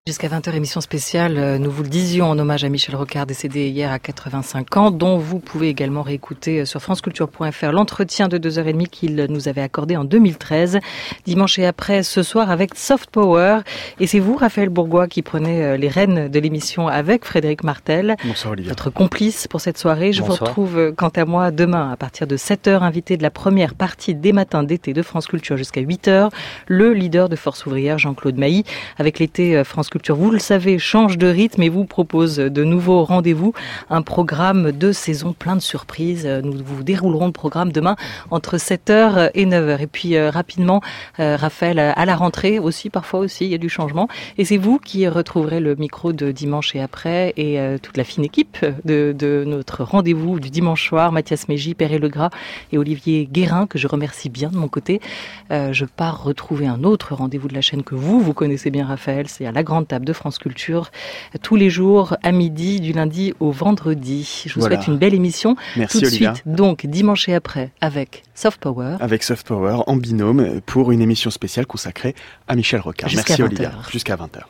Jusqu'à 20h, émission spéciale, nous vous le disions, en hommage à Michel Rocard, décédé hier à 85 ans, dont vous pouvez également réécouter sur franceculture.fr l'entretien de 2h30 qu'il nous avait accordé en 2013, dimanche et après, ce soir, avec Soft Power. Et c'est vous, Raphaël Bourgois, qui prenez les rênes de l'émission avec Frédéric Martel. Bonsoir Olivia. Votre complice pour cette soirée. Je Bonsoir. vous retrouve, quant à moi, demain, à partir de 7h, invité de la première partie des matins d'été de France Culture jusqu'à 8h, le leader de Force Ouvrière, Jean-Claude Mailly, avec l'été France Culture. Vous le savez, change de rythme et vous propose de nouveaux rendez-vous, un programme de saison plein de surprises. Nous vous déroulerons le programme demain entre 7h et 9h. Et puis rapidement, Raphaël, à la rentrée aussi, parfois aussi, il y a du changement. Et c'est vous qui retrouverez le micro de dimanche et après et toute la fine équipe de notre rendez-vous du dimanche soir, Mathias Mégy, Perret Legras et Olivier Guérin, que je remercie bien de mon côté. Je pars retrouver un autre rendez-vous de la chaîne que vous connaissez bien, Raphaël, c'est à la grande table de France Culture, tous les jours à midi, du lundi au vendredi. Je vous souhaite une belle émission. Merci tout de Olivia. suite, donc, dimanche et après, avec Soft Power. Avec Soft Power, en binôme, pour une émission spéciale consacrée à Michel Rocard. Jusqu'à Merci 20h. Olivia. Jusqu'à 20h.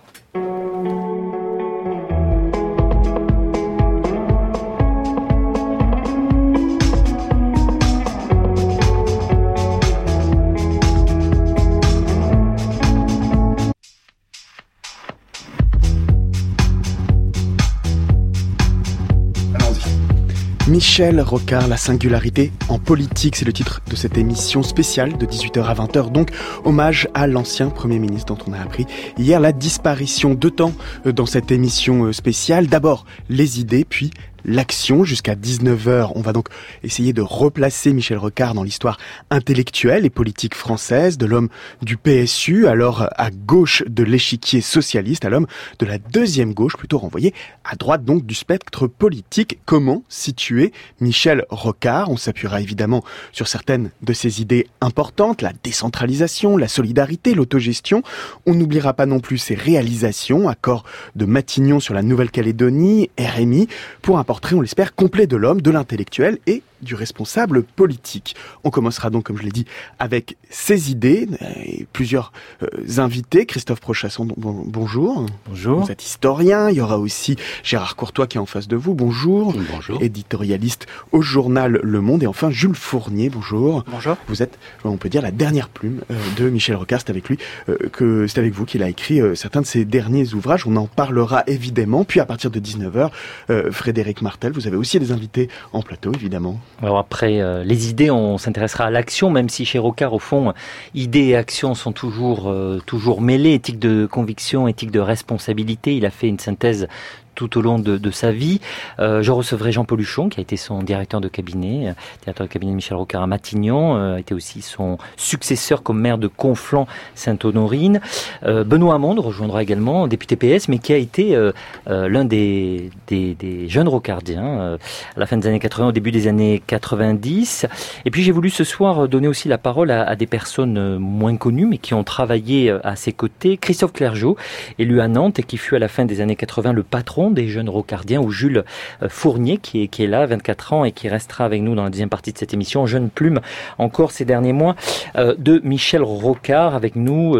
Michel Rocard, la singularité en politique, c'est le titre de cette émission spéciale de 18h à 20h, donc hommage à l'ancien Premier ministre dont on a appris hier la disparition. 2 temps dans cette émission spéciale, d'abord les idées, puis l'action jusqu'à 19h. On va donc essayer de replacer Michel Rocard dans l'histoire intellectuelle et politique française, de l'homme du PSU, alors à gauche de l'échiquier socialiste, à l'homme de la deuxième gauche, plutôt renvoyé à droite donc du spectre politique. Comment situer Michel Rocard? On s'appuiera évidemment sur certaines de ses idées importantes, la décentralisation, la solidarité, l'autogestion. On n'oubliera pas non plus ses réalisations, accord de Matignon sur la Nouvelle-Calédonie, RMI, pour un portrait, on l'espère, complet de l'homme, de l'intellectuel et du responsable politique. On commencera donc, comme je l'ai dit, avec ses idées et plusieurs invités. Christophe Prochasson, bonjour. Bonjour. Vous êtes historien. Il y aura aussi Gérard Courtois qui est en face de vous. Bonjour. Bonjour. Éditorialiste au journal Le Monde. Et enfin, Jules Fournier. Bonjour. Bonjour. Vous êtes, on peut dire, la dernière plume de Michel Rocard. C'est avec lui c'est avec vous qu'il a écrit certains de ses derniers ouvrages. On en parlera évidemment. Puis à partir de 19h, Frédéric Martel, vous avez aussi des invités en plateau, évidemment. Alors après les idées, on s'intéressera à l'action, même si chez Rocard, au fond, idées et actions sont toujours mêlées. Éthique de conviction, éthique de responsabilité. Il a fait une synthèse tout au long de sa vie. Je recevrai Jean-Paul Huchon, qui a été son directeur de cabinet de Michel Rocard à Matignon, a été aussi son successeur comme maire de Conflans-Sainte-Honorine. Benoît Hamon rejoindra également, député PS, mais qui a été l'un des jeunes rocardiens à la fin des années 80, au début des années 90. Et puis j'ai voulu ce soir donner aussi la parole à des personnes moins connues, mais qui ont travaillé à ses côtés. Christophe Clergeau, élu à Nantes et qui fut à la fin des années 80 le patron des jeunes rocardiens, ou Jules Fournier qui est là, 24 ans, et qui restera avec nous dans la deuxième partie de cette émission, jeune plume encore ces derniers mois de Michel Rocard. Avec nous,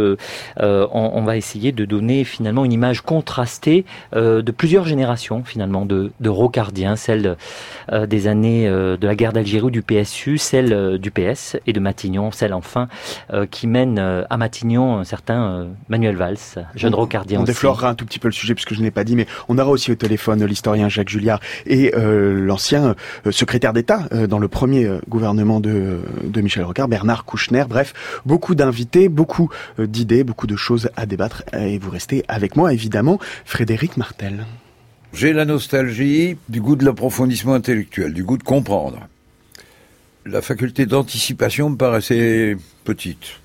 on va essayer de donner finalement une image contrastée de plusieurs générations finalement de rocardiens, celle des années de la guerre d'Algérie ou du PSU, celle du PS et de Matignon, celle enfin qui mène à Matignon un certain Manuel Valls, jeune rocardien. On déflorera un tout petit peu le sujet puisque je n'ai pas dit, mais on aura aussi au téléphone l'historien Jacques Julliard et l'ancien secrétaire d'État dans le premier gouvernement de Michel Rocard, Bernard Kouchner. Bref, beaucoup d'invités, beaucoup d'idées, beaucoup de choses à débattre et vous restez avec moi évidemment. Frédéric Martel. J'ai la nostalgie du goût de l'approfondissement intellectuel, du goût de comprendre. La faculté d'anticipation me paraissait petite.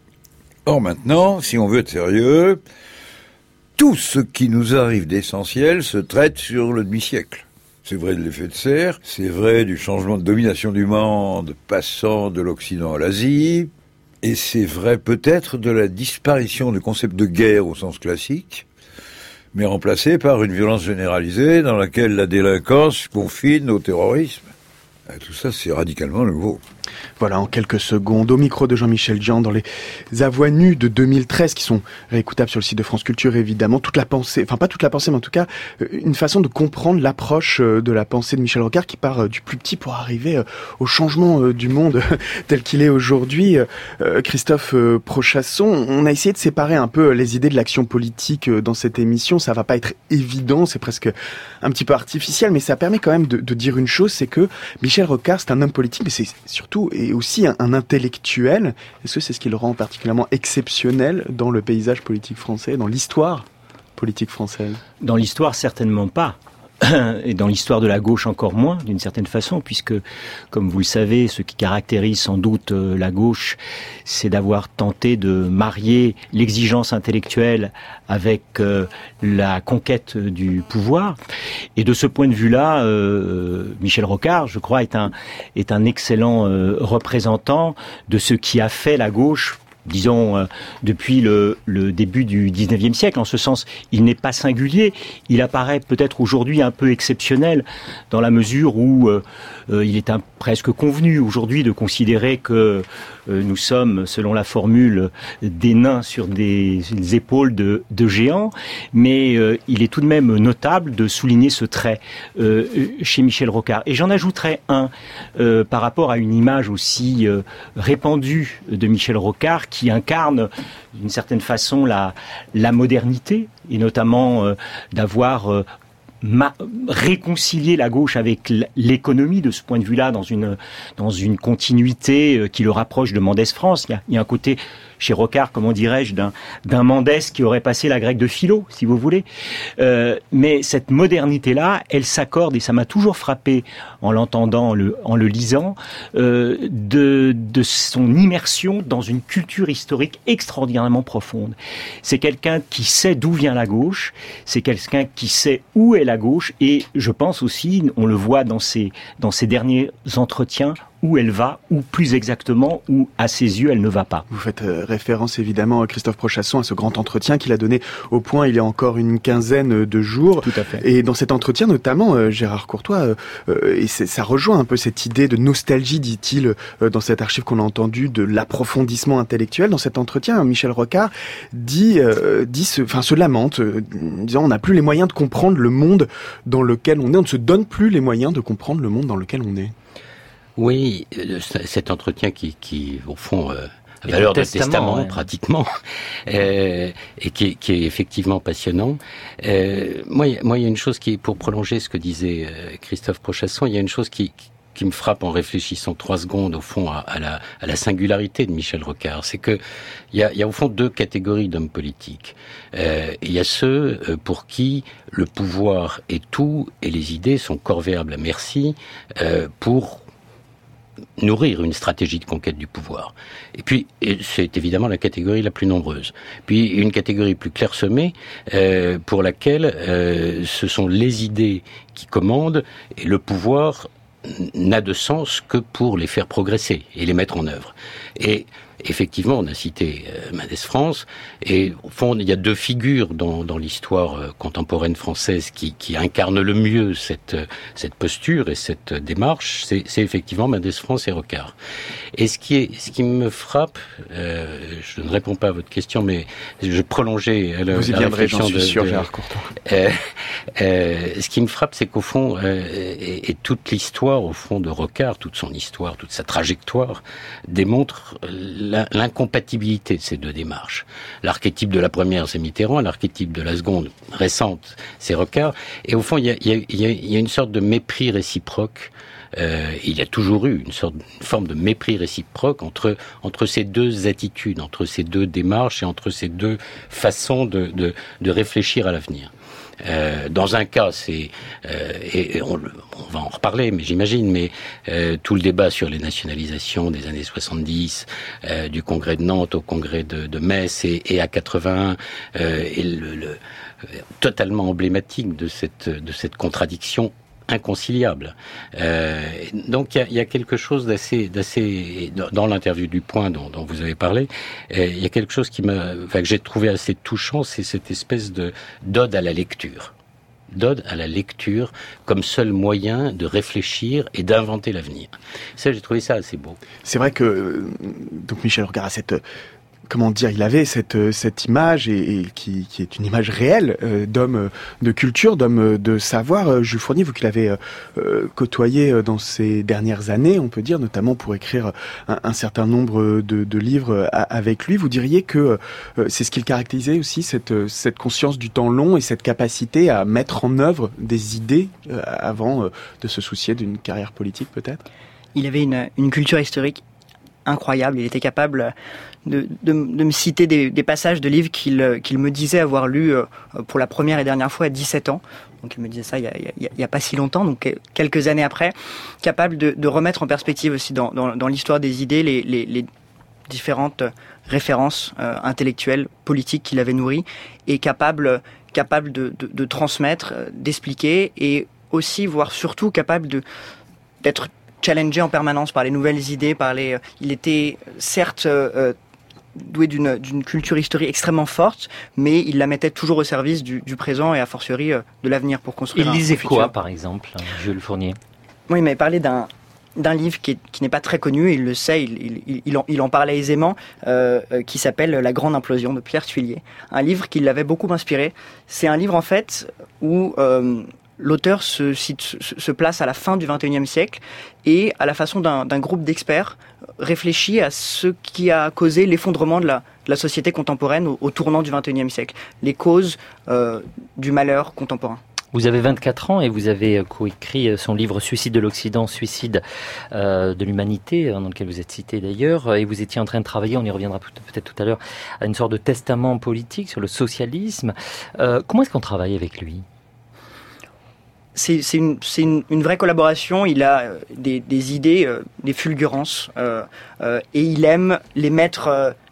Or maintenant, si on veut être sérieux, tout ce qui nous arrive d'essentiel se traite sur le demi-siècle. C'est vrai de l'effet de serre, c'est vrai du changement de domination du monde passant de l'Occident à l'Asie, et c'est vrai peut-être de la disparition du concept de guerre au sens classique, mais remplacé par une violence généralisée dans laquelle la délinquance confine au terrorisme. Tout ça, c'est radicalement nouveau. Voilà, en quelques secondes, au micro de Jean-Michel Jean, dans les Avoix nues de 2013, qui sont réécoutables sur le site de France Culture, évidemment. Toute la pensée, enfin pas toute la pensée, mais en tout cas, une façon de comprendre l'approche de la pensée de Michel Rocard, qui part du plus petit pour arriver au changement du monde tel qu'il est aujourd'hui. Christophe Prochasson, on a essayé de séparer un peu les idées de l'action politique dans cette émission. Ça va pas être évident, c'est presque un petit peu artificiel, mais ça permet quand même de dire une chose, c'est que Michel Rocard, c'est un homme politique, mais c'est surtout et aussi un intellectuel. Est-ce que c'est ce qui le rend particulièrement exceptionnel dans le paysage politique français, dans l'histoire politique française ? Dans l'histoire, certainement pas. Et dans l'histoire de la gauche encore moins, d'une certaine façon, puisque, comme vous le savez, ce qui caractérise sans doute la gauche, c'est d'avoir tenté de marier l'exigence intellectuelle avec la conquête du pouvoir. Et de ce point de vue-là, Michel Rocard, je crois, est un excellent représentant de ce qui a fait la gauche, disons, depuis le début du 19e siècle. En ce sens, il n'est pas singulier. Il apparaît peut-être aujourd'hui un peu exceptionnel dans la mesure où il est presque convenu aujourd'hui de considérer que nous sommes, selon la formule, des nains sur des épaules de géants. Mais il est tout de même notable de souligner ce trait chez Michel Rocard. Et j'en ajouterai un par rapport à une image aussi répandue de Michel Rocard, qui incarne d'une certaine façon la modernité, et notamment d'avoir réconcilié la gauche avec l'économie de ce point de vue-là, dans une continuité qui le rapproche de Mendès France. Il y a un côté chez Rocard, comment dirais-je, d'un Mendès qui aurait passé la grecque de philo, si vous voulez. Mais cette modernité-là, elle s'accorde, et ça m'a toujours frappé en l'entendant, en le lisant, de son immersion dans une culture historique extraordinairement profonde. C'est quelqu'un qui sait d'où vient la gauche, c'est quelqu'un qui sait où est la gauche, et je pense aussi, on le voit dans ses derniers entretiens, où elle va, ou plus exactement, où à ses yeux elle ne va pas. Vous faites référence évidemment, Christophe Prochasson, à ce grand entretien qu'il a donné au Point il y a encore une quinzaine de jours. Tout à fait. Et dans cet entretien notamment, Gérard Courtois, et ça rejoint un peu cette idée de nostalgie, dit-il, dans cette archive qu'on a entendue, de l'approfondissement intellectuel. Dans cet entretien, Michel Rocard se lamente, disant on n'a plus les moyens de comprendre le monde dans lequel on est, on ne se donne plus les moyens de comprendre le monde dans lequel on est. Oui, cet entretien qui au fond, a valeur de testament, pratiquement, et qui est effectivement passionnant. Moi, il y a une chose pour prolonger ce que disait Christophe Prochasson, il y a une chose qui me frappe en réfléchissant 3 secondes, au fond, à la singularité de Michel Rocard. C'est que il y a au fond 2 catégories d'hommes politiques. Il y a ceux pour qui le pouvoir est tout et les idées sont corvéables à merci pour nourrir une stratégie de conquête du pouvoir. Et puis, c'est évidemment la catégorie la plus nombreuse. Puis, une catégorie plus clairsemée, pour laquelle ce sont les idées qui commandent, et le pouvoir n'a de sens que pour les faire progresser et les mettre en œuvre. Et effectivement, on a cité Mendès France, et au fond, il y a 2 figures dans l'histoire contemporaine française qui incarnent le mieux cette posture et cette démarche. C'est effectivement Mendès France et Rocard. Et ce qui me frappe, je ne réponds pas à votre question, mais je prolongeais la réflexion de Gérard Courtois. Ce qui me frappe, c'est qu'au fond, et toute l'histoire au fond de Rocard, toute son histoire, toute sa trajectoire, démontre l'incompatibilité de ces 2 démarches. L'archétype de la première, c'est Mitterrand, l'archétype de la seconde, récente, c'est Rocard, et au fond, il y a une sorte de mépris réciproque. Il y a toujours eu une forme de mépris réciproque entre ces 2 attitudes, entre ces 2 démarches et entre ces 2 façons de réfléchir à l'avenir. Dans un cas, c'est et on va en reparler, mais j'imagine, mais tout le débat sur les nationalisations des années 70, du congrès de Nantes au congrès de Metz et à 81, est totalement emblématique de cette contradiction inconciliable. Donc il y a quelque chose d'assez dans l'interview du Point dont vous avez parlé, il y a quelque chose que j'ai trouvé assez touchant, c'est cette espèce d'ode à la lecture. donne à la lecture comme seul moyen de réfléchir et d'inventer l'avenir. Ça, j'ai trouvé ça assez beau. C'est vrai que donc Michel Rocard a cette... Comment dire, il avait cette image et qui est une image réelle d'homme de culture, d'homme de savoir. Jules Fournier, vous qui l'avez côtoyé dans ces dernières années, on peut dire, notamment pour écrire un certain nombre de livres avec lui, vous diriez que c'est ce qu'il caractérisait aussi, cette conscience du temps long et cette capacité à mettre en œuvre des idées avant de se soucier d'une carrière politique peut-être? Il avait une culture historique incroyable. Il était capable de me citer des passages de livres qu'il me disait avoir lus pour la première et dernière fois à 17 ans. Donc il me disait ça il y a pas si longtemps, donc quelques années après, capable de remettre en perspective aussi dans l'histoire des idées les différentes références intellectuelles, politiques qu'il avait nourries, et capable de transmettre, d'expliquer, et aussi, voire surtout, capable d'être challengé en permanence par les nouvelles idées, il était certes doué d'une culture historique extrêmement forte, mais il la mettait toujours au service du présent et a fortiori de l'avenir pour construire un futur. Il lisait quoi, par exemple, Jules Fournier? Oui, il m'avait parlé d'un livre qui n'est pas très connu, il le sait, il en parlait aisément, qui s'appelle La Grande Implosion de Pierre Thuillier. Un livre qui l'avait beaucoup inspiré. C'est un livre, en fait, où l'auteur se place à la fin du XXIe siècle et, à la façon d'un groupe d'experts, réfléchit à ce qui a causé l'effondrement de la société contemporaine au tournant du XXIe siècle, les causes du malheur contemporain. Vous avez 24 ans et vous avez coécrit son livre Suicide de l'Occident, Suicide de l'humanité, dans lequel vous êtes cité d'ailleurs, et vous étiez en train de travailler, on y reviendra peut-être tout à l'heure, à une sorte de testament politique sur le socialisme. Comment est-ce qu'on travaille avec lui ? C'est une vraie collaboration. Il a des idées, des fulgurances, et il aime les mettre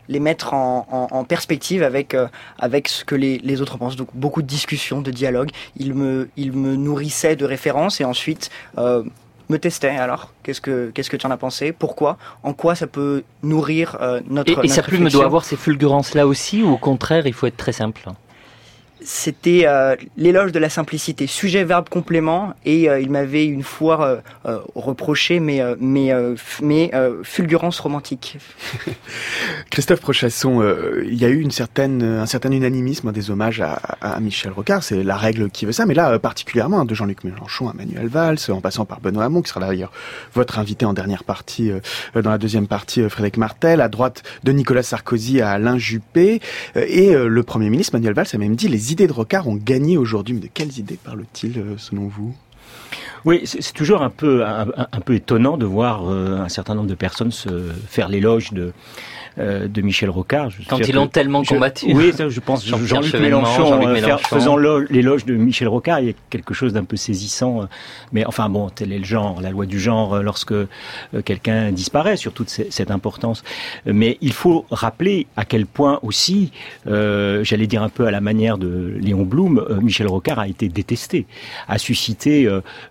en perspective avec ce que les autres pensent. Donc beaucoup de discussions, de dialogues. Il me nourrissait de références et ensuite me testait. Alors, qu'est-ce que tu en as pensé? Pourquoi? En quoi ça peut nourrir notre Et sa plume doit avoir ces fulgurances-là aussi, ou au contraire, il faut être très simple? C'était l'éloge de la simplicité, sujet, verbe, complément, et il m'avait une fois reproché mes fulgurances romantiques. Christophe Prochasson, il y a eu un certain unanimisme des hommages à Michel Rocard, c'est la règle qui veut ça, mais là particulièrement de Jean-Luc Mélenchon à Manuel Valls, en passant par Benoît Hamon, qui sera d'ailleurs votre invité en dernière partie, dans la deuxième partie, Frédéric Martel, à droite de Nicolas Sarkozy à Alain Juppé, et le Premier ministre Manuel Valls a même dit: les idées de Rocard ont gagné aujourd'hui. Mais de quelles idées parle-t-il selon vous? Oui, c'est toujours un peu étonnant de voir un certain nombre de personnes se faire l'éloge de Michel Rocard. Quand ils l'ont tellement combattu. Oui, ça, je pense Jean-Luc Mélenchon faisant l'éloge de Michel Rocard, il y a quelque chose d'un peu saisissant. Mais enfin bon, tel est le genre, la loi du genre lorsque quelqu'un disparaît, sur toute cette importance. Mais il faut rappeler à quel point aussi, j'allais dire un peu à la manière de Léon Blum, Michel Rocard a été détesté, a suscité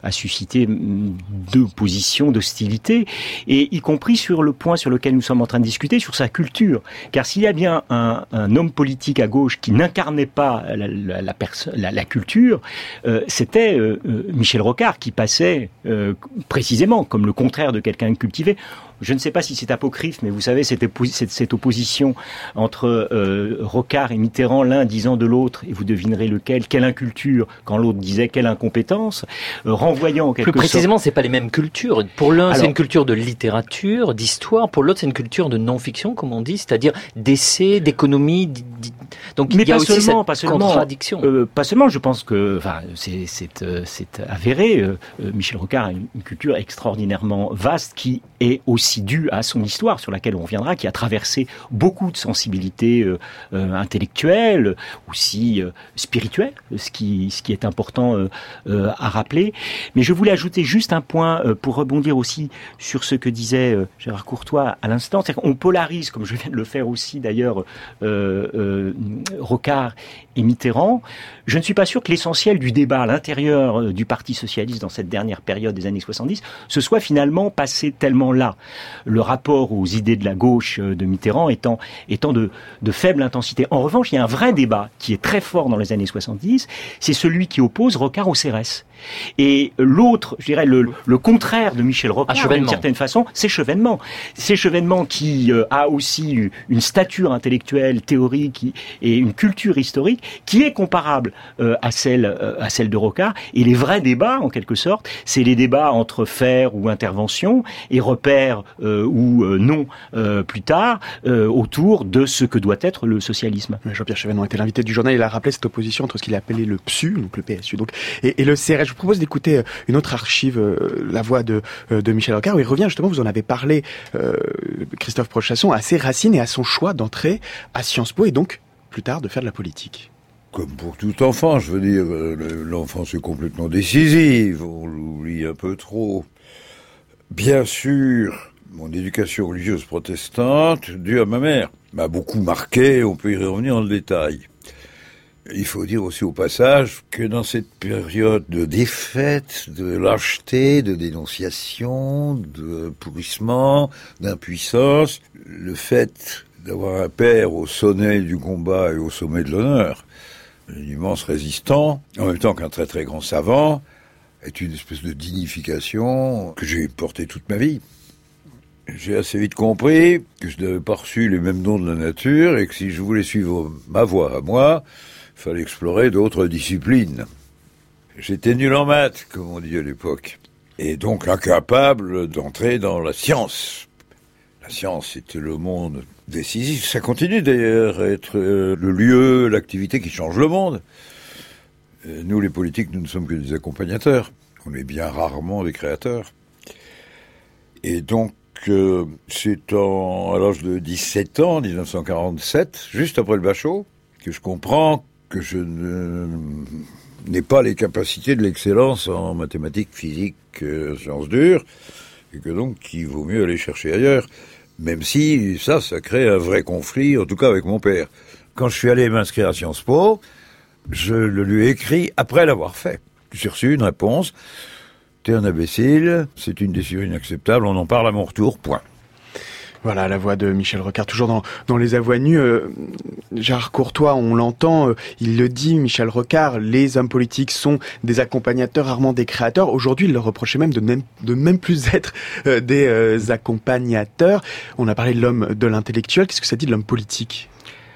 deux positions d'hostilité, et y compris sur le point sur lequel nous sommes en train de discuter, sur sa culture. Car s'il y a bien un homme politique à gauche qui n'incarnait pas la culture, c'était Michel Rocard, qui passait précisément comme le contraire de quelqu'un cultivé. Je ne sais pas si c'est apocryphe, mais vous savez, cette opposition entre Rocard et Mitterrand, l'un disant de l'autre, et vous devinerez lequel, quelle inculture, quand l'autre disait quelle incompétence, renvoyant en quelque sorte... Plus précisément, c'est pas les mêmes cultures. Pour l'un, c'est une culture de littérature, d'histoire, pour l'autre, c'est une culture de non-fiction, comme on dit, c'est-à-dire d'essai, d'économie, donc il y a aussi cette contradiction. Pas seulement, je pense que, enfin, c'est avéré, Michel Rocard a une culture extraordinairement vaste qui est aussi due à son histoire, sur laquelle on reviendra, qui a traversé beaucoup de sensibilités intellectuelles, aussi spirituelles, ce qui est important à rappeler. Mais je voulais ajouter juste un point pour rebondir aussi sur ce que disait Gérard Courtois à l'instant, c'est-à-dire qu'on polarise, comme je viens de le faire aussi d'ailleurs, Rocard et Mitterrand, je ne suis pas sûr que l'essentiel du débat à l'intérieur du Parti socialiste dans cette dernière période des années 70 se soit finalement passé tellement là. Le rapport aux idées de la gauche de Mitterrand étant de faible intensité. En revanche, il y a un vrai débat qui est très fort dans les années 70, c'est celui qui oppose Rocard au CRS. Et l'autre, je dirais le contraire de Michel Rocard, d'une certaine façon, c'est Chevènement. C'est Chevènement qui a aussi une stature intellectuelle, théorique et une culture historique qui est comparable à celle de Rocard. Et les vrais débats, en quelque sorte, c'est les débats entre faire ou intervention et repère ou non plus tard autour de ce que doit être le socialisme. Jean-Pierre Chevènement était l'invité du journal. Il a rappelé cette opposition entre ce qu'il a appelé le PSU, donc le PSU, donc, et le CRS. Je vous propose d'écouter une autre archive, la voix de Michel Rocard, où il revient justement, vous en avez parlé, Christophe Prochasson, à ses racines et à son choix d'entrer à Sciences Po et donc plus tard de faire de la politique. Comme pour tout enfant, je veux dire, l'enfance est complètement décisive, on l'oublie un peu trop. Bien sûr, mon éducation religieuse protestante, due à ma mère, m'a beaucoup marqué, on peut y revenir dans le détail. Il faut dire aussi au passage que dans cette période de défaite, de lâcheté, de dénonciation, de pourrissement, d'impuissance, le fait d'avoir un père au sommet du combat et au sommet de l'honneur, un immense résistant, en même temps qu'un très très grand savant, est une espèce de dignification que j'ai portée toute ma vie. J'ai assez vite compris que je n'avais pas reçu les mêmes dons de la nature et que si je voulais suivre ma voie à moi, il fallait explorer d'autres disciplines. J'étais nul en maths, comme on dit à l'époque, et donc incapable d'entrer dans la science. La science, c'était le monde décisif. Ça continue d'ailleurs à être le lieu, l'activité qui change le monde. Nous, les politiques, nous ne sommes que des accompagnateurs. On est bien rarement des créateurs. Et donc, c'est à l'âge de 17 ans, 1947, juste après le Bachot, que je comprends que je n'ai pas les capacités de l'excellence en mathématiques, physique, sciences dures, et que donc il vaut mieux aller chercher ailleurs, même si ça crée un vrai conflit, en tout cas avec mon père. Quand je suis allé m'inscrire à Sciences Po, je le lui ai écrit après l'avoir fait. J'ai reçu une réponse, t'es un imbécile, c'est une décision inacceptable, on en parle à mon retour, point. Voilà la voix de Michel Rocard, toujours dans Les Avoines nues. Gérard Courtois, on l'entend, il le dit, Michel Rocard, les hommes politiques sont des accompagnateurs, rarement des créateurs. Aujourd'hui, il leur reprochait même de même plus être des accompagnateurs. On a parlé de l'homme, de l'intellectuel. Qu'est-ce que ça dit de l'homme politique ?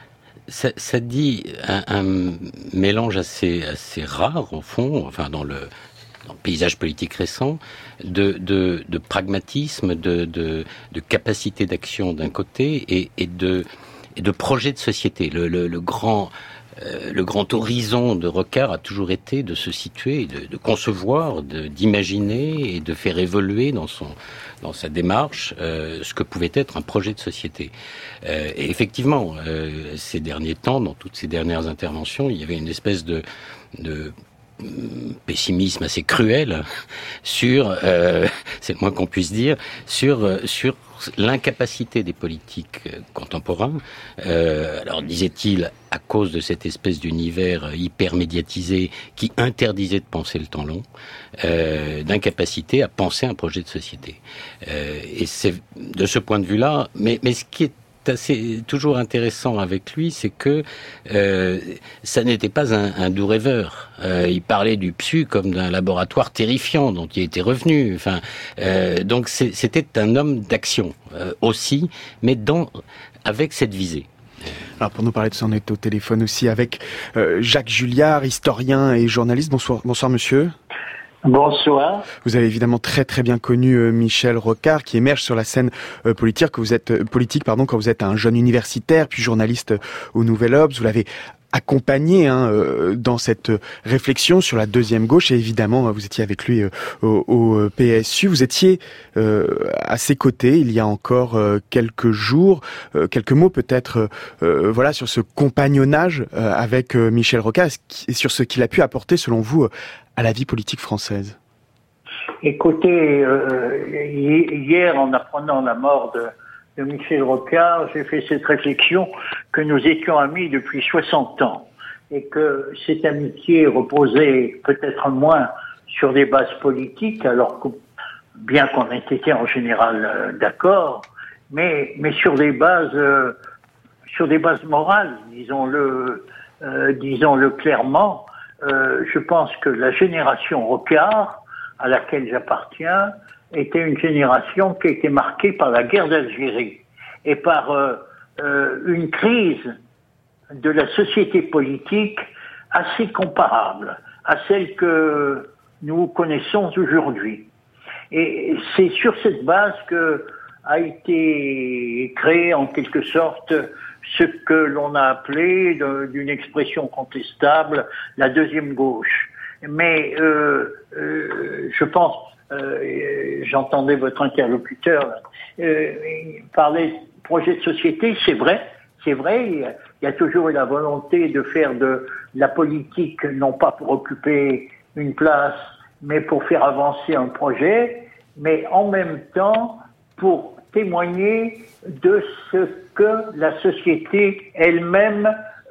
Ça dit un mélange assez rare, au fond, enfin dans le paysage politique récent, de pragmatisme, de capacité d'action d'un côté et de projet de société. Le grand horizon de Rocard a toujours été de se situer, de concevoir, d'imaginer et de faire évoluer dans sa démarche ce que pouvait être un projet de société. Et effectivement, ces derniers temps, dans toutes ces dernières interventions, il y avait une espèce de pessimisme assez cruel sur, c'est le moins qu'on puisse dire, sur l'incapacité des politiques contemporains, alors disait-il, à cause de cette espèce d'univers hyper médiatisé qui interdisait de penser le temps long, d'incapacité à penser un projet de société. Et c'est de ce point de vue-là, mais ce qui est toujours intéressant avec lui, c'est que ça n'était pas un doux rêveur. Il parlait du PSU comme d'un laboratoire terrifiant dont il était revenu. Enfin, donc c'était un homme d'action aussi, mais avec cette visée. Alors pour nous parler de ça, on est au téléphone aussi avec Jacques Julliard, historien et journaliste. Bonsoir monsieur. Bonsoir. Vous avez évidemment très très bien connu Michel Rocard, qui émerge sur la scène politique quand vous êtes un jeune universitaire, puis journaliste au Nouvel Obs. Vous l'avez accompagné dans cette réflexion sur la deuxième gauche, et évidemment vous étiez avec lui au PSU. Vous étiez à ses côtés il y a encore quelques jours. Quelques mots peut-être sur ce compagnonnage avec Michel Rocard et sur ce qu'il a pu apporter selon vous à la vie politique française. Écoutez, hier, en apprenant la mort de Michel Rocard, j'ai fait cette réflexion que nous étions amis depuis 60 ans et que cette amitié reposait peut-être moins sur des bases politiques, alors que, bien qu'on ait été en général d'accord, mais sur des bases morales, disons-le clairement. Je pense que la génération Rocard, à laquelle j'appartiens, était une génération qui a été marquée par la guerre d'Algérie et par une crise de la société politique assez comparable à celle que nous connaissons aujourd'hui. Et c'est sur cette base que a été créé en quelque sorte ce que l'on a appelé d'une expression contestable la deuxième gauche. Mais je pense, j'entendais votre interlocuteur parler de projet de société, c'est vrai, il y a toujours eu la volonté de faire de la politique non pas pour occuper une place, mais pour faire avancer un projet, mais en même temps pour témoigner de ce que la société elle-même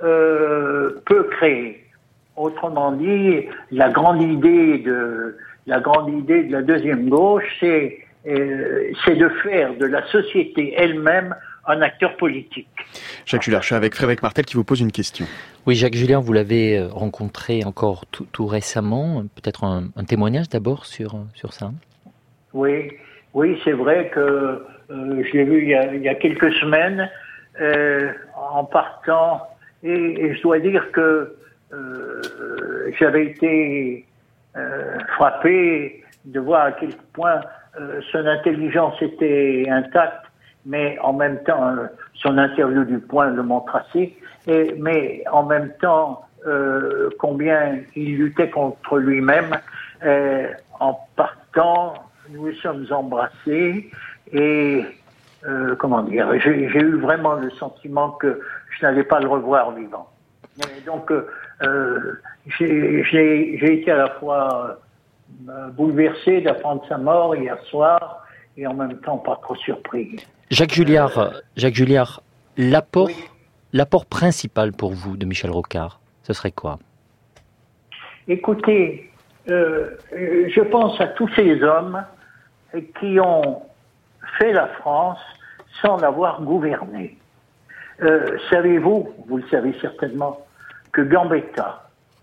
peut créer. Autrement dit, la grande idée de la deuxième gauche, c'est de faire de la société elle-même un acteur politique. Jacques Julliard, je suis avec Frédéric Martel qui vous pose une question. Oui, Jacques Julliard, vous l'avez rencontré encore tout récemment. Peut-être un témoignage d'abord sur ça. Oui, c'est vrai que je l'ai vu il y a quelques semaines en partant et je dois dire que j'avais été frappé de voir à quel point son intelligence était intacte, mais en même temps son interview du Point le montre assez, mais en même temps combien il luttait contre lui-même. En partant, nous nous sommes embrassés et j'ai eu vraiment le sentiment que je n'allais pas le revoir vivant. Et donc j'ai été à la fois bouleversé d'apprendre sa mort hier soir et en même temps pas trop surpris. Jacques Julliard, l'apport principal pour vous de Michel Rocard, ce serait quoi? Écoutez, je pense à tous ces hommes qui ont fait la France sans l'avoir gouvernée. Savez-vous, vous le savez certainement, que Gambetta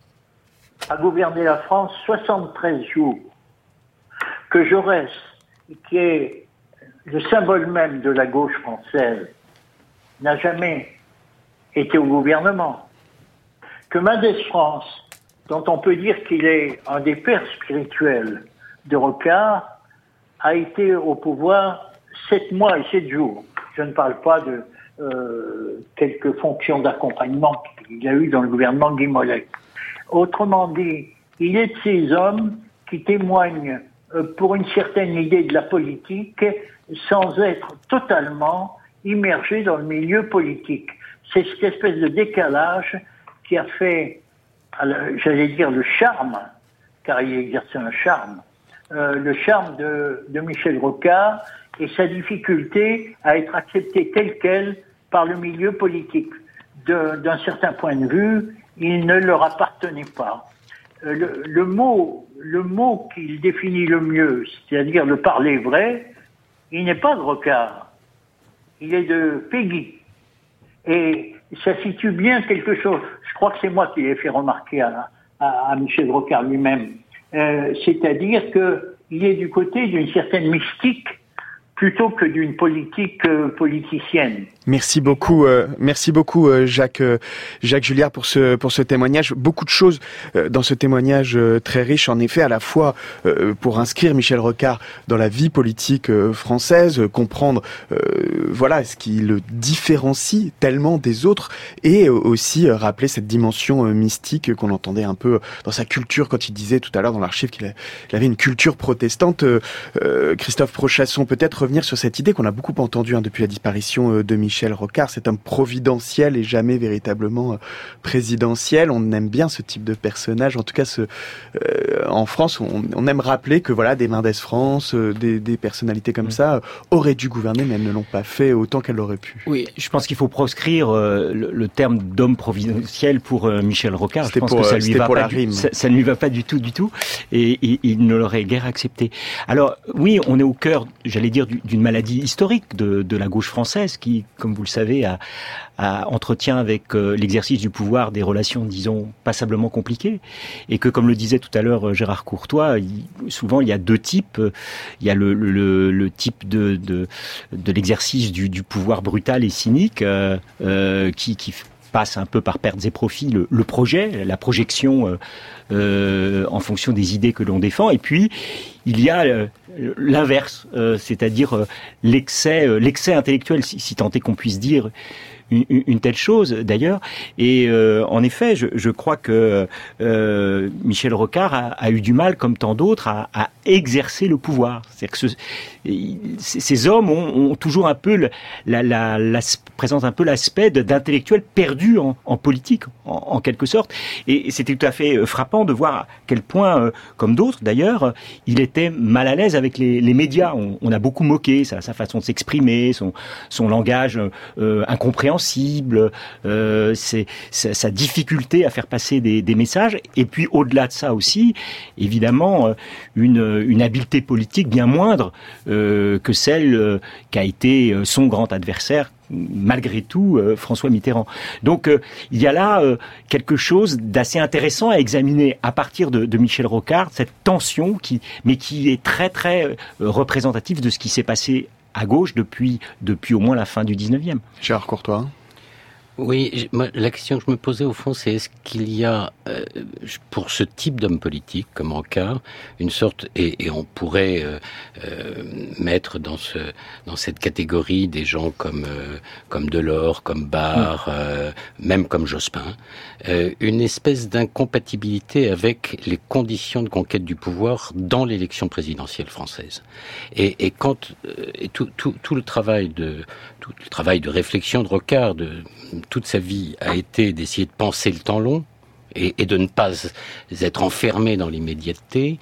a gouverné la France 73 jours, que Jaurès, qui est le symbole même de la gauche française, n'a jamais été au gouvernement, que Mendès France, dont on peut dire qu'il est un des pères spirituels de Rocard, a été au pouvoir 7 mois et 7 jours. Je ne parle pas de quelques fonctions d'accompagnement qu'il a eu dans le gouvernement Guy Mollet. Autrement dit, il est de ces hommes qui témoignent pour une certaine idée de la politique sans être totalement immergés dans le milieu politique. C'est cette espèce de décalage qui a fait, j'allais dire, le charme, car il exerçait un charme, le charme de Michel Rocard et sa difficulté à être accepté tel quel par le milieu politique. D'un certain point de vue, il ne leur appartenait pas. Le mot qu'il définit le mieux, c'est-à-dire le parler vrai, il n'est pas de Rocard, il est de Péguy. Et ça situe bien quelque chose. Je crois que c'est moi qui l'ai fait remarquer à Michel Rocard lui-même. C'est-à-dire qu'il est du côté d'une certaine mystique plutôt que d'une politique politicienne. Merci beaucoup, Jacques Julliard pour ce témoignage. Beaucoup de choses dans ce témoignage très riche, en effet, à la fois pour inscrire Michel Rocard dans la vie politique française, comprendre ce qui le différencie tellement des autres, et aussi rappeler cette dimension mystique qu'on entendait un peu dans sa culture quand il disait tout à l'heure dans l'archive qu'il avait une culture protestante. Christophe Prochasson, peut-être revenir sur cette idée qu'on a beaucoup entendue depuis la disparition de Michel Rocard, cet homme providentiel et jamais véritablement présidentiel. On aime bien ce type de personnage. En tout cas, en France, on aime rappeler que voilà, des Mendès France, des personnalités comme ça auraient dû gouverner, mais elles ne l'ont pas fait autant qu'elles l'auraient pu. Oui, je pense qu'il faut proscrire le terme d'homme providentiel pour Michel Rocard. Je pense que ça lui va pas ça ne lui va pas du tout, et il ne l'aurait guère accepté. Alors oui, on est au cœur, j'allais dire, d'une maladie historique de la gauche française qui, comme vous le savez, entretient avec l'exercice du pouvoir des relations, disons, passablement compliquées, et que, comme le disait tout à l'heure Gérard Courtois, souvent il y a deux types. Il y a le type de l'exercice du pouvoir brutal et cynique qui passe un peu par pertes et profits, le projet, la projection en fonction des idées que l'on défend. Et puis, il y a l'inverse, c'est-à-dire l'excès intellectuel, si tant est qu'on puisse dire une telle chose d'ailleurs. Et en effet, je crois que Michel Rocard a eu du mal, comme tant d'autres, à exercer le pouvoir. C'est-à-dire que ces hommes ont toujours un peu présentent un peu l'aspect d'intellectuels perdus en politique, en quelque sorte. Et c'était tout à fait frappant de voir à quel point, comme d'autres d'ailleurs, il était mal à l'aise avec les médias. On a beaucoup moqué sa façon de s'exprimer, son langage incompréhensible, sa difficulté à faire passer des messages. Et puis au-delà de ça aussi, évidemment, une habileté politique bien moindre que celle qu'a été son grand adversaire, malgré tout, François Mitterrand. Donc il y a là quelque chose d'assez intéressant à examiner à partir de Michel Rocard, cette tension qui est très très représentative de ce qui s'est passé à gauche depuis au moins la fin du 19e. Gérard Courtois. Oui, la question que je me posais au fond, c'est est-ce qu'il y a, pour ce type d'homme politique comme Rocard, une sorte, et on pourrait mettre dans cette catégorie des gens comme Delors, comme Barre, même comme Jospin, une espèce d'incompatibilité avec les conditions de conquête du pouvoir dans l'élection présidentielle française. Et tout le travail de réflexion de Rocard, toute sa vie a été d'essayer de penser le temps long et de ne pas être enfermé dans l'immédiateté.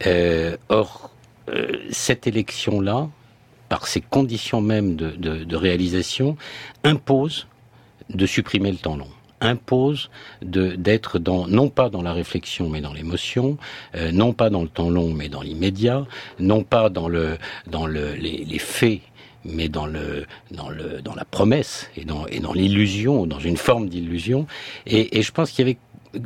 Or, cette élection-là, par ses conditions même de réalisation, impose de supprimer le temps long. Impose d'être non pas dans la réflexion mais dans l'émotion, non pas dans le temps long mais dans l'immédiat, non pas dans les faits mais dans la promesse et dans l'illusion, dans une forme d'illusion. Et je pense qu'il y avait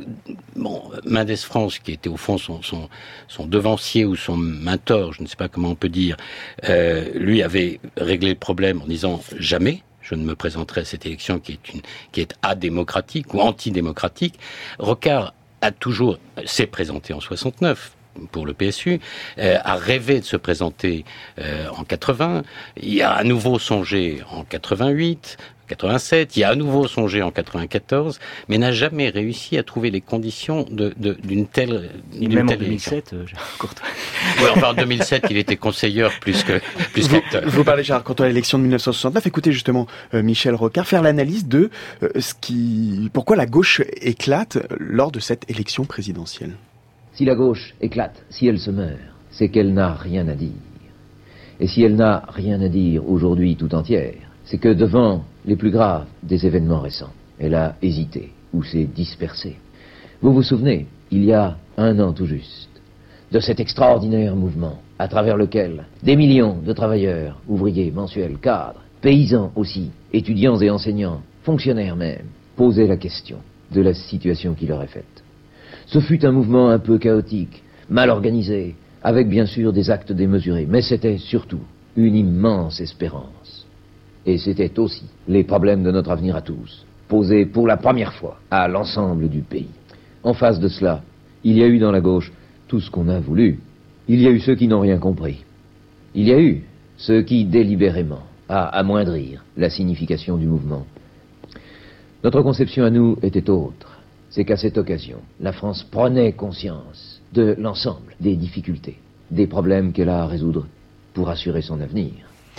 Mendès France, qui était au fond son devancier ou son mentor, je ne sais pas comment on peut dire, lui avait réglé le problème en disant jamais je ne me présenterai à cette élection qui est adémocratique ou antidémocratique. Rocard s'est présenté en 69 pour le PSU, a rêvé de se présenter en 80, il a à nouveau songé en 88, 87, il a à nouveau songé en 94, mais n'a jamais réussi à trouver les conditions d'une telle même en 2007, Gérard Courtois. Oui, enfin en 2007, il était conseilleur plus qu'acteur. Vous parlez, Gérard Courtois, de l'élection de 1969. Écoutez justement Michel Rocard faire l'analyse de pourquoi la gauche éclate lors de cette élection présidentielle. Si la gauche éclate, si elle se meurt, c'est qu'elle n'a rien à dire. Et si elle n'a rien à dire aujourd'hui tout entière, c'est que devant les plus graves des événements récents, elle a hésité ou s'est dispersée. Vous vous souvenez, il y a 1 an tout juste, de cet extraordinaire mouvement à travers lequel des millions de travailleurs, ouvriers, mensuels, cadres, paysans aussi, étudiants et enseignants, fonctionnaires même, posaient la question de la situation qui leur est faite. Ce fut un mouvement un peu chaotique, mal organisé, avec bien sûr des actes démesurés, mais c'était surtout une immense espérance. Et c'était aussi les problèmes de notre avenir à tous, posés pour la première fois à l'ensemble du pays. En face de cela, il y a eu dans la gauche tout ce qu'on a voulu. Il y a eu ceux qui n'ont rien compris. Il y a eu ceux qui, délibérément, a amoindrir la signification du mouvement. Notre conception à nous était autre. C'est qu'à cette occasion, la France prenait conscience de l'ensemble des difficultés, des problèmes qu'elle a à résoudre pour assurer son avenir.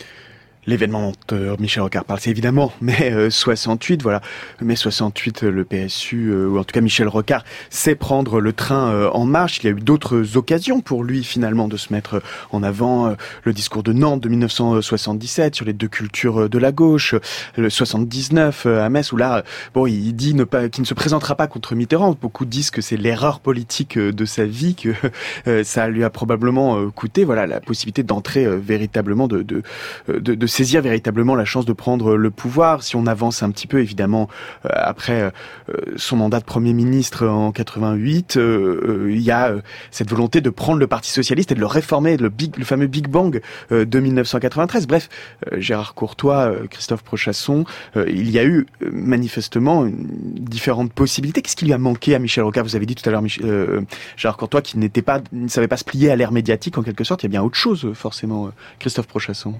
L'événement dont Michel Rocard parle, c'est évidemment mai 68, voilà. Mai 68, le PSU, ou en tout cas Michel Rocard, sait prendre le train en marche. Il y a eu d'autres occasions pour lui, finalement, de se mettre en avant. Le discours de Nantes de 1977 sur les deux cultures de la gauche. Le 79 à Metz, où là, bon, il dit qu'il ne se présentera pas contre Mitterrand. Beaucoup disent que c'est l'erreur politique de sa vie, que ça lui a probablement coûté, voilà, la possibilité d'entrer véritablement, de saisir véritablement la chance de prendre le pouvoir. Si on avance un petit peu, évidemment, après son mandat de Premier ministre en 88, il y a cette volonté de prendre le Parti socialiste et de le réformer, le fameux Big Bang de 1993. Bref, Gérard Courtois, Christophe Prochasson, il y a eu manifestement différentes possibilités. Qu'est-ce qui lui a manqué à Michel Rocard? Vous avez dit tout à l'heure, Gérard Courtois, qui ne savait pas se plier à l'ère médiatique en quelque sorte. Il y a bien autre chose, forcément, Christophe Prochasson.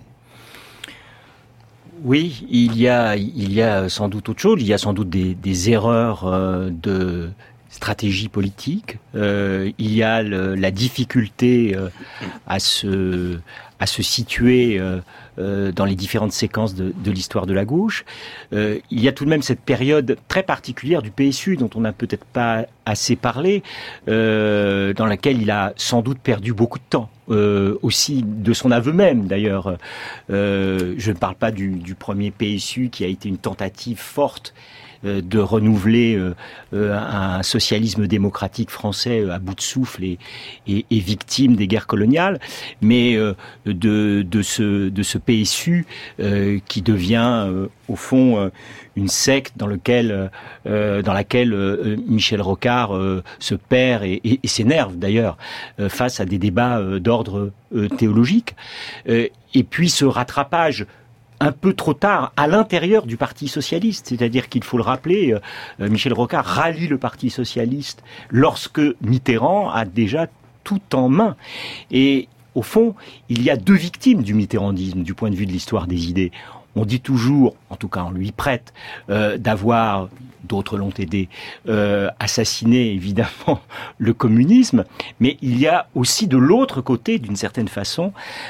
Oui, il y a sans doute autre chose. Il y a sans doute des erreurs de stratégie politique. Il y a la difficulté à se situer dans les différentes séquences de l'histoire de la gauche. Il y a tout de même cette période très particulière du PSU dont on n'a peut-être pas assez parlé, dans laquelle il a sans doute perdu beaucoup de temps. Aussi de son aveu même d'ailleurs. Je ne parle pas du premier PSU qui a été une tentative forte de renouveler un socialisme démocratique français à bout de souffle et victime des guerres coloniales, mais de ce PSU qui devient au fond une secte dans laquelle Michel Rocard se perd et s'énerve d'ailleurs face à des débats d'ordre théologique. Et puis ce rattrapage un peu trop tard à l'intérieur du Parti socialiste, c'est-à-dire qu'il faut le rappeler, Michel Rocard rallie le Parti socialiste lorsque Mitterrand a déjà tout en main. Et au fond, il y a deux victimes du mitterrandisme du point de vue de l'histoire des idées. On dit toujours, en tout cas on lui prête, d'avoir, d'autres l'ont aidé, assassiné évidemment le communisme, mais il y a aussi de l'autre côté, d'une certaine façon,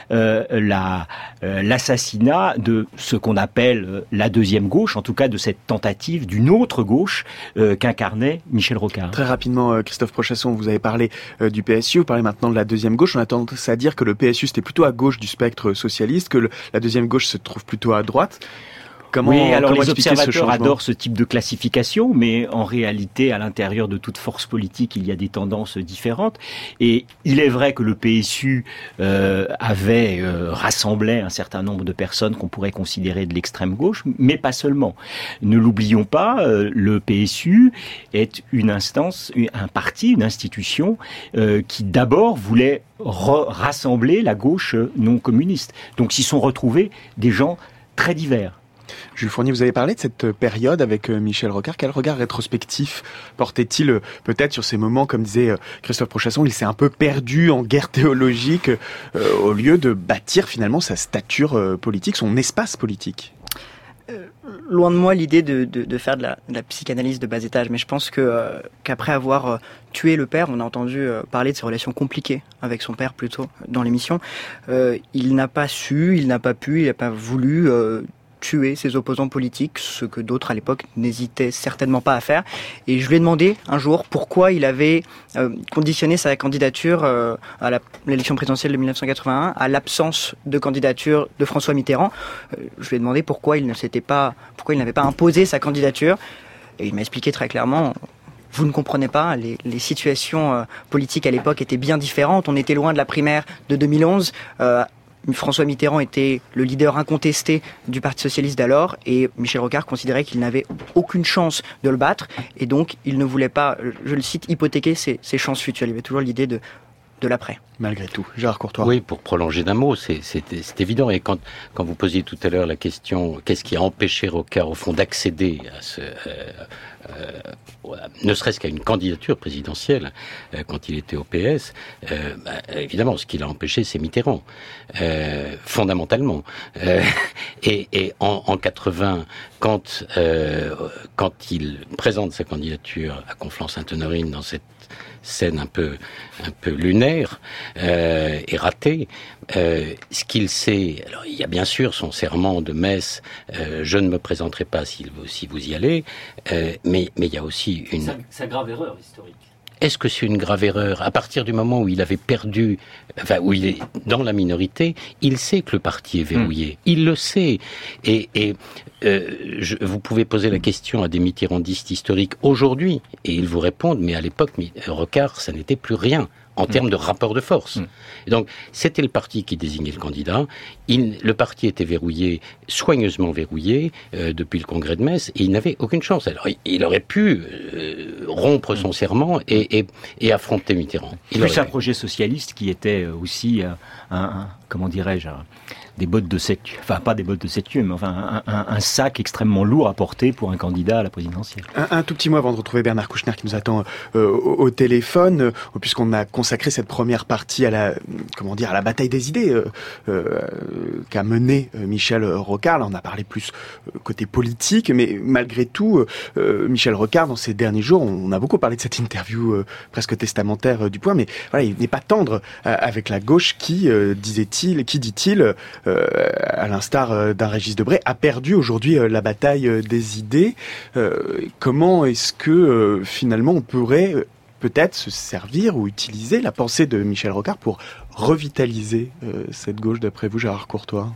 l'assassinat de ce qu'on appelle la deuxième gauche, en tout cas de cette tentative d'une autre gauche qu'incarnait Michel Rocard. Très rapidement, Christophe Prochasson, vous avez parlé du PSU, vous parlez maintenant de la deuxième gauche. On a tendance à dire que le PSU c'était plutôt à gauche du spectre socialiste, que la deuxième gauche se trouve plutôt à droite. Les observateurs adorent ce type de classification, mais en réalité, à l'intérieur de toute force politique, il y a des tendances différentes. Et il est vrai que le PSU avait rassemblé un certain nombre de personnes qu'on pourrait considérer de l'extrême gauche, mais pas seulement. Ne l'oublions pas, le PSU est une instance, un parti, une institution qui d'abord voulait rassembler la gauche non communiste. Donc s'y sont retrouvés des gens très divers. Jules Fournier, vous avez parlé de cette période avec Michel Rocard. Quel regard rétrospectif portait-il peut-être sur ces moments, comme disait Christophe Prochasson, il s'est un peu perdu en guerre théologique au lieu de bâtir finalement sa stature politique, son espace politique? Loin de moi l'idée de faire de la psychanalyse de bas étage, mais je pense qu'après avoir tué le père, on a entendu parler de ses relations compliquées avec son père plutôt dans l'émission, il n'a pas su, il n'a pas pu, il n'a pas voulu tuer ses opposants politiques, ce que d'autres à l'époque n'hésitaient certainement pas à faire. Et je lui ai demandé un jour pourquoi il avait conditionné sa candidature à l'élection présidentielle de 1981 à l'absence de candidature de François Mitterrand. Je lui ai demandé pourquoi il n'avait pas imposé sa candidature. Et il m'a expliqué très clairement: vous ne comprenez pas, les situations politiques à l'époque étaient bien différentes. On était loin de la primaire de 2011. François Mitterrand était le leader incontesté du Parti socialiste d'alors et Michel Rocard considérait qu'il n'avait aucune chance de le battre et donc il ne voulait pas, je le cite, hypothéquer ses chances futures. Il y avait toujours l'idée de l'après. Malgré tout. Gérard Courtois. Oui, pour prolonger d'un mot, c'est évident. Et quand vous posiez tout à l'heure la question, qu'est-ce qui a empêché Rocard, au fond, d'accéder à ce... ne serait-ce qu'à une candidature présidentielle quand il était au PS, évidemment, ce qui l'a empêché, c'est Mitterrand, fondamentalement. Et en 80, quand il présente sa candidature à Conflans-Sainte-Honorine dans cette scène un peu lunaire, sommaire et raté. Ce qu'il sait, alors il y a bien sûr son serment de Metz, je ne me présenterai pas si vous y allez, mais il y a aussi sa grave erreur historique. Est-ce que c'est une grave erreur? À partir du moment où il avait perdu, où il est dans la minorité, il sait que le parti est verrouillé. Il le sait. Et vous pouvez poser la question à des mitterrandistes historiques aujourd'hui, et ils vous répondent, mais à l'époque, Rocard, ça n'était plus rien en termes de rapport de force. Et donc, c'était le parti qui désignait le candidat. Le parti était verrouillé, soigneusement verrouillé, depuis le congrès de Metz, et il n'avait aucune chance. Alors, il aurait pu rompre son serment et affronter Mitterrand. Plus un projet socialiste qui était aussi comment dirais-je, des bottes de 7, enfin pas des bottes de 7, mais enfin un sac extrêmement lourd à porter pour un candidat à la présidentielle. Un tout petit mot avant de retrouver Bernard Kouchner qui nous attend au téléphone, puisqu'on a consacré cette première partie à la bataille des idées qu'a menée Michel Rocard. Là, on a parlé plus côté politique, mais malgré tout, Michel Rocard, dans ces derniers jours, on a beaucoup parlé de cette interview presque testamentaire du Point, mais voilà, il n'est pas tendre avec la gauche qui, dit-il, à l'instar d'un Régis Debray, a perdu aujourd'hui la bataille des idées. Comment est-ce que finalement on pourrait peut-être se servir ou utiliser la pensée de Michel Rocard pour revitaliser cette gauche, d'après vous, Gérard Courtois?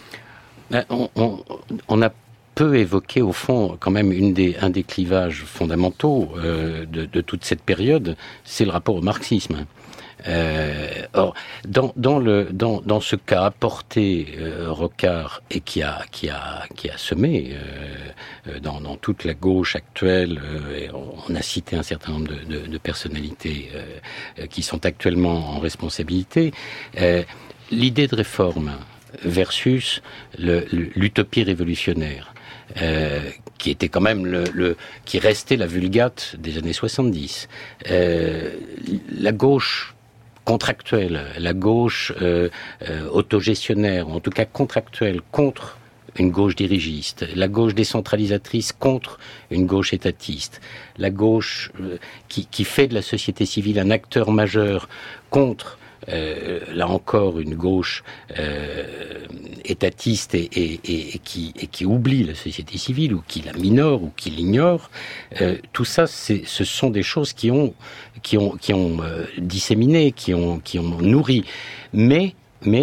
On a peu évoqué au fond quand même un des clivages fondamentaux de toute cette période, c'est le rapport au marxisme. Or, dans ce qu'a apporté Rocard et qui a semé dans toute la gauche actuelle, on a cité un certain nombre de personnalités qui sont actuellement en responsabilité, l'idée de réforme versus l'utopie révolutionnaire. Qui était quand même qui restait la vulgate des années 70. La gauche contractuelle, la gauche autogestionnaire, en tout cas contractuelle, contre une gauche dirigiste, la gauche décentralisatrice contre une gauche étatiste, la gauche qui fait de la société civile un acteur majeur contre là encore une gauche étatiste et qui oublie la société civile ou qui la minore ou qui l'ignore. Tout ça, ce sont des choses qui ont disséminé, qui ont nourri. Mais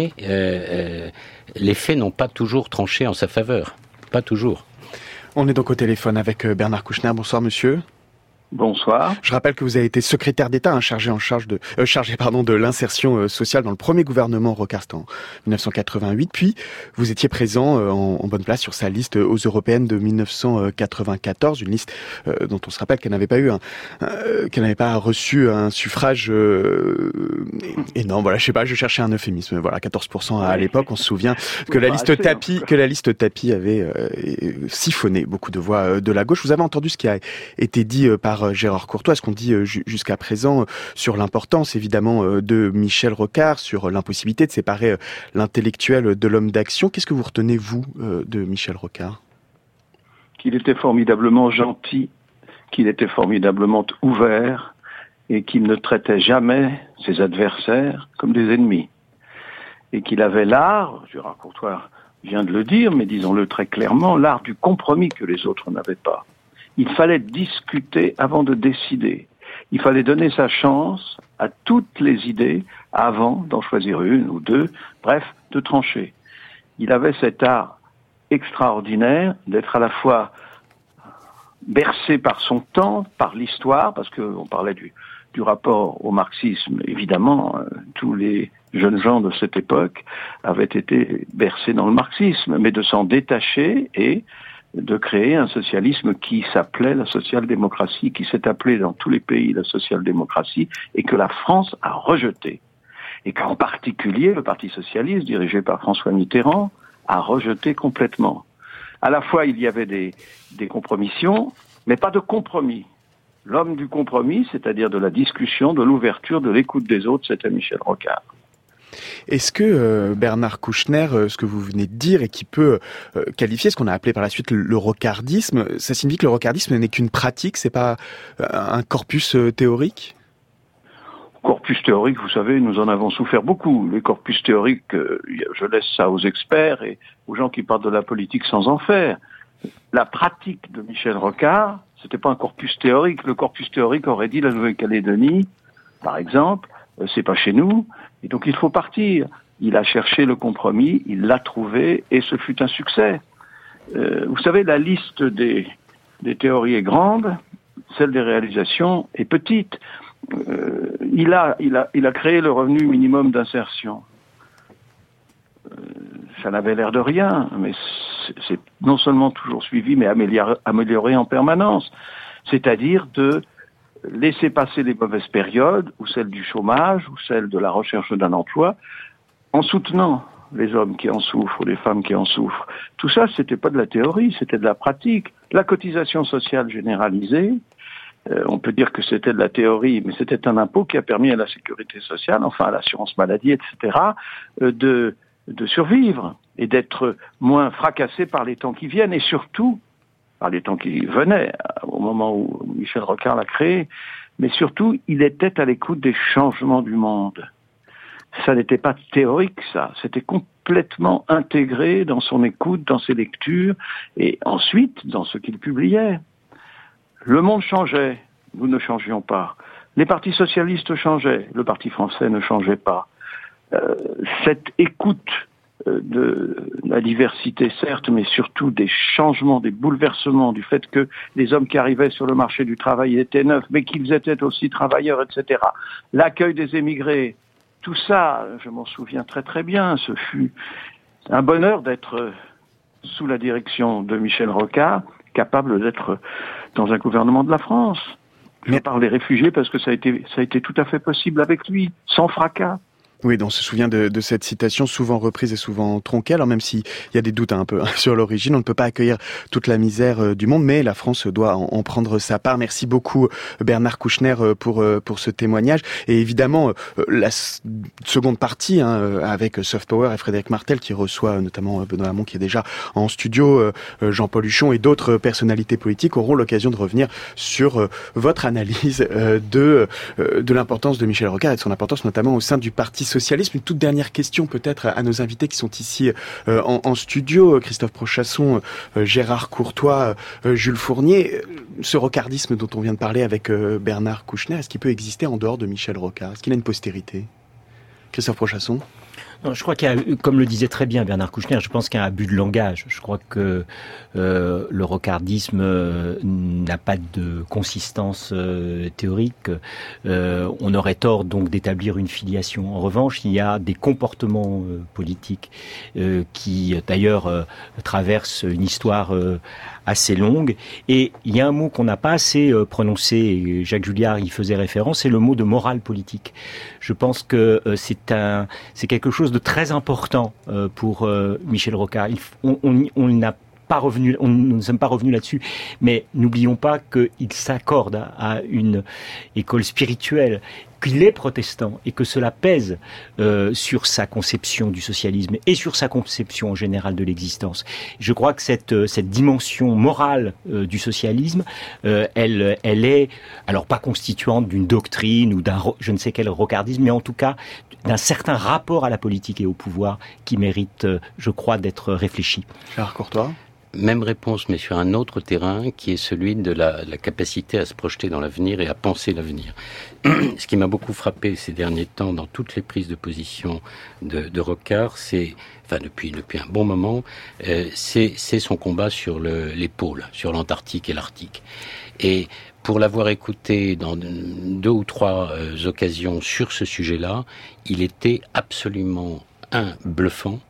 les faits n'ont pas toujours tranché en sa faveur. Pas toujours. On est donc au téléphone avec Bernard Kouchner. Bonsoir, monsieur. Bonsoir. Je rappelle que vous avez été secrétaire d'État, chargé de l'insertion sociale dans le premier gouvernement Rocard en 1988. Puis vous étiez présent en bonne place sur sa liste aux européennes de 1994, une liste dont on se rappelle qu'elle n'avait pas reçu un suffrage énorme. Voilà, je sais pas, je cherchais un euphémisme. Voilà, 14% à l'époque. On se souvient que la liste Tapie avait siphonné beaucoup de voix de la gauche. Vous avez entendu ce qui a été dit par Gérard Courtois, ce qu'on dit jusqu'à présent sur l'importance évidemment de Michel Rocard, sur l'impossibilité de séparer l'intellectuel de l'homme d'action. Qu'est-ce que vous retenez, vous, de Michel Rocard? Qu'il était formidablement gentil, qu'il était formidablement ouvert et qu'il ne traitait jamais ses adversaires comme des ennemis. Et qu'il avait l'art, Gérard Courtois vient de le dire, mais disons-le très clairement, l'art du compromis que les autres n'avaient pas. Il fallait discuter avant de décider. Il fallait donner sa chance à toutes les idées avant d'en choisir une ou deux, bref, de trancher. Il avait cet art extraordinaire d'être à la fois bercé par son temps, par l'histoire, parce qu'on parlait du rapport au marxisme, évidemment, tous les jeunes gens de cette époque avaient été bercés dans le marxisme, mais de s'en détacher et de créer un socialisme qui s'appelait la social-démocratie, qui s'est appelé dans tous les pays la social-démocratie, et que la France a rejeté. Et qu'en particulier, le Parti socialiste, dirigé par François Mitterrand, a rejeté complètement. À la fois, il y avait des compromissions, mais pas de compromis. L'homme du compromis, c'est-à-dire de la discussion, de l'ouverture, de l'écoute des autres, c'était Michel Rocard. Est-ce que Bernard Kouchner, ce que vous venez de dire et qui peut qualifier ce qu'on a appelé par la suite le rocardisme, ça signifie que le rocardisme n'est qu'une pratique, c'est pas un corpus théorique? Corpus théorique, vous savez, nous en avons souffert beaucoup. Les corpus théoriques, je laisse ça aux experts et aux gens qui parlent de la politique sans en faire. La pratique de Michel Rocard, c'était pas un corpus théorique. Le corpus théorique aurait dit la Nouvelle-Calédonie, par exemple, c'est pas chez nous, et donc il faut partir. Il a cherché le compromis, il l'a trouvé, et ce fut un succès. Vous savez, la liste des théories est grande, celle des réalisations est petite. Il a créé le revenu minimum d'insertion. Ça n'avait l'air de rien, mais c'est non seulement toujours suivi, mais amélioré en permanence. C'est-à-dire de laisser passer les mauvaises périodes, ou celles du chômage, ou celles de la recherche d'un emploi, en soutenant les hommes qui en souffrent, ou les femmes qui en souffrent. Tout ça, c'était pas de la théorie, c'était de la pratique. La cotisation sociale généralisée, on peut dire que c'était de la théorie, mais c'était un impôt qui a permis à la sécurité sociale, enfin à l'assurance maladie, etc., de survivre et d'être moins fracassé par les temps qui viennent, et surtout par les temps qui venaient au moment où Michel Rocard l'a créé, mais surtout il était à l'écoute des changements du monde. Ça n'était pas théorique, ça, c'était complètement intégré dans son écoute, dans ses lectures, et ensuite dans ce qu'il publiait. Le monde changeait, nous ne changions pas. Les partis socialistes changeaient, le Parti français ne changeait pas. Cette écoute de la diversité, certes, mais surtout des changements, des bouleversements, du fait que les hommes qui arrivaient sur le marché du travail étaient neufs, mais qu'ils étaient aussi travailleurs, etc. L'accueil des émigrés, tout ça, je m'en souviens très très bien, ce fut un bonheur d'être sous la direction de Michel Rocard, capable d'être dans un gouvernement de la France. Je parle des réfugiés parce que ça a été tout à fait possible avec lui, sans fracas. Oui, on se souvient de cette citation souvent reprise et souvent tronquée. Alors même s'il y a des doutes un peu sur l'origine, on ne peut pas accueillir toute la misère du monde, mais la France doit en prendre sa part. Merci beaucoup Bernard Kouchner pour ce témoignage. Et évidemment, la seconde partie avec Soft Power et Frédéric Martel qui reçoit notamment Benoît Hamon qui est déjà en studio, Jean-Paul Huchon et d'autres personnalités politiques auront l'occasion de revenir sur votre analyse de l'importance de Michel Rocard et de son importance notamment au sein du Parti socialisme. Une toute dernière question peut-être à nos invités qui sont ici en studio, Christophe Prochasson, Gérard Courtois, Jules Fournier. Ce rocardisme dont on vient de parler avec Bernard Kouchner, est-ce qu'il peut exister en dehors de Michel Rocard? Est-ce qu'il a une postérité? Christophe Prochasson? Non, je crois qu'il y a, comme le disait très bien Bernard Kouchner, je pense qu'il y a un abus de langage. Je crois que le rocardisme n'a pas de consistance théorique. On aurait tort donc d'établir une filiation. En revanche, il y a des comportements politiques qui d'ailleurs traversent une histoire assez longue. Et il y a un mot qu'on n'a pas assez prononcé, et Jacques Julliard y faisait référence, c'est le mot de morale politique. Je pense que c'est quelque chose de très important pour Michel Rocard. On ne sommes pas revenus là-dessus, mais n'oublions pas qu'il s'accorde à une école spirituelle, qu'il est protestant et que cela pèse sur sa conception du socialisme et sur sa conception en général de l'existence. Je crois que cette dimension morale du socialisme, elle est alors pas constituante d'une doctrine ou d'un je ne sais quel rocardisme, mais en tout cas d'un certain rapport à la politique et au pouvoir qui mérite, je crois, d'être réfléchi. Gérard Courtois. Même réponse, mais sur un autre terrain, qui est celui de la capacité à se projeter dans l'avenir et à penser l'avenir. Ce qui m'a beaucoup frappé ces derniers temps dans toutes les prises de position de Rocard, depuis un bon moment, c'est son combat sur les pôles, sur l'Antarctique et l'Arctique. Et pour l'avoir écouté dans 2 ou 3 occasions sur ce sujet-là, il était absolument bluffant,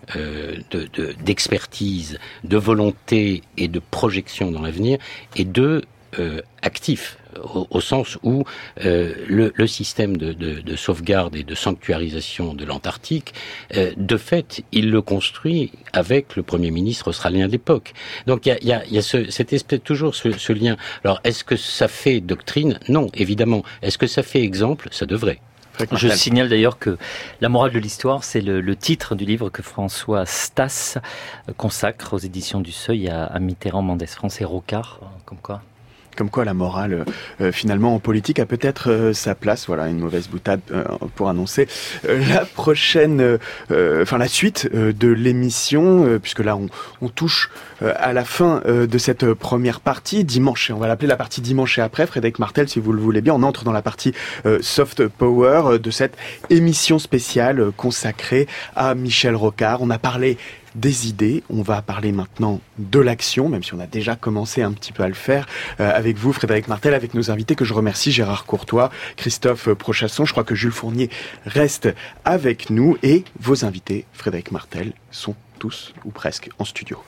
d'expertise, de volonté et de projection dans l'avenir, et actif, au sens où le système de sauvegarde et de sanctuarisation de l'Antarctique, de fait, il le construit avec le Premier ministre australien de l'époque. Donc il y a cette espèce, toujours ce lien. Alors, est-ce que ça fait doctrine? Non, évidemment. Est-ce que ça fait exemple? Ça devrait. Je signale d'ailleurs que La morale de l'histoire, c'est le titre du livre que François Stas consacre aux éditions du Seuil à Mitterrand, Mendès France et Rocard, comme quoi. Comme quoi la morale, finalement, en politique a peut-être sa place. Voilà, une mauvaise boutade pour annoncer la prochaine, la suite de l'émission, puisque là, on touche à la fin de cette première partie, dimanche, et on va l'appeler la partie dimanche et après. Frédéric Martel, si vous le voulez bien, on entre dans la partie soft power de cette émission spéciale consacrée à Michel Rocard. On a parlé des idées, on va parler maintenant de l'action, même si on a déjà commencé un petit peu à le faire avec vous, Frédéric Martel, avec nos invités que je remercie, Gérard Courtois, Christophe Prochasson. Je crois que Jules Fournier reste avec nous et vos invités, Frédéric Martel, sont tous ou presque en studio.